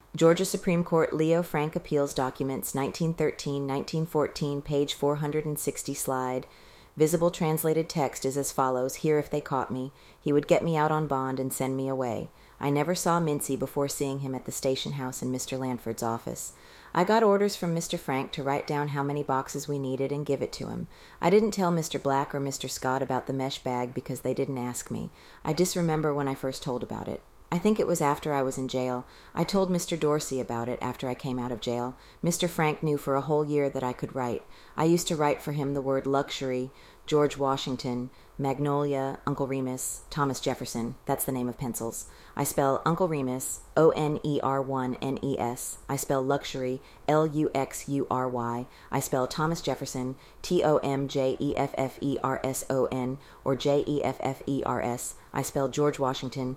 Georgia Supreme Court Leo Frank Appeals Documents, 1913-1914, page 460 slide. Visible translated text is as follows: here if they caught me. He would get me out on bond and send me away. I never saw Mincy before seeing him at the station house in Mr. Lanford's office. I got orders from Mr. Frank to write down how many boxes we needed and give it to him. I didn't tell Mr. Black or Mr. Scott about the mesh bag because they didn't ask me. I disremember when I first told about it. I think it was after I was in jail. I told Mr. Dorsey about it after I came out of jail. Mr. Frank knew for a whole year that I could write. I used to write for him the word luxury, George Washington, Magnolia, Uncle Remus, Thomas Jefferson. That's the name of pencils. I spell Uncle Remus, O-N-E-R-1-N-E-S. I spell luxury, L-U-X-U-R-Y. I spell Thomas Jefferson, T-O-M-J-E-F-F-E-R-S-O-N, or J-E-F-F-E-R-S. I spell George Washington,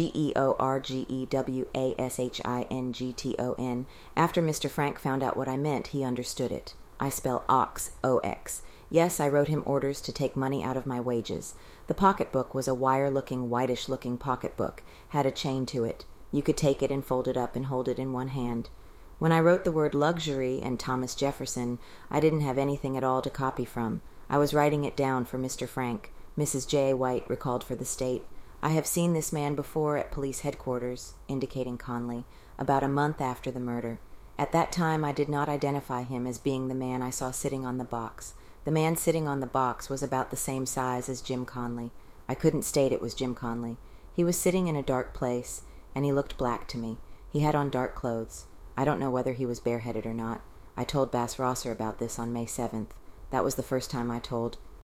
Georgewashington. After Mr. Frank found out what I meant, he understood it. I spell ox, O-X. Yes, I wrote him orders to take money out of my wages. The pocketbook was a wire-looking, whitish-looking pocketbook, had a chain to it. You could take it and fold it up and hold it in one hand. When I wrote the word luxury and Thomas Jefferson, I didn't have anything at all to copy from. I was writing it down for Mr. Frank. Mrs. J. White recalled for the state. I have seen this man before at police headquarters, indicating Conley, about a month after the murder. At that time I did not identify him as being the man I saw sitting on the box. The man sitting on the box was about the same size as Jim Conley. I couldn't state it was Jim Conley. He was sitting in a dark place, and he looked black to me. He had on dark clothes. I don't know whether he was bareheaded or not. I told Bass Rosser about this on May 7th. That was the first time I told.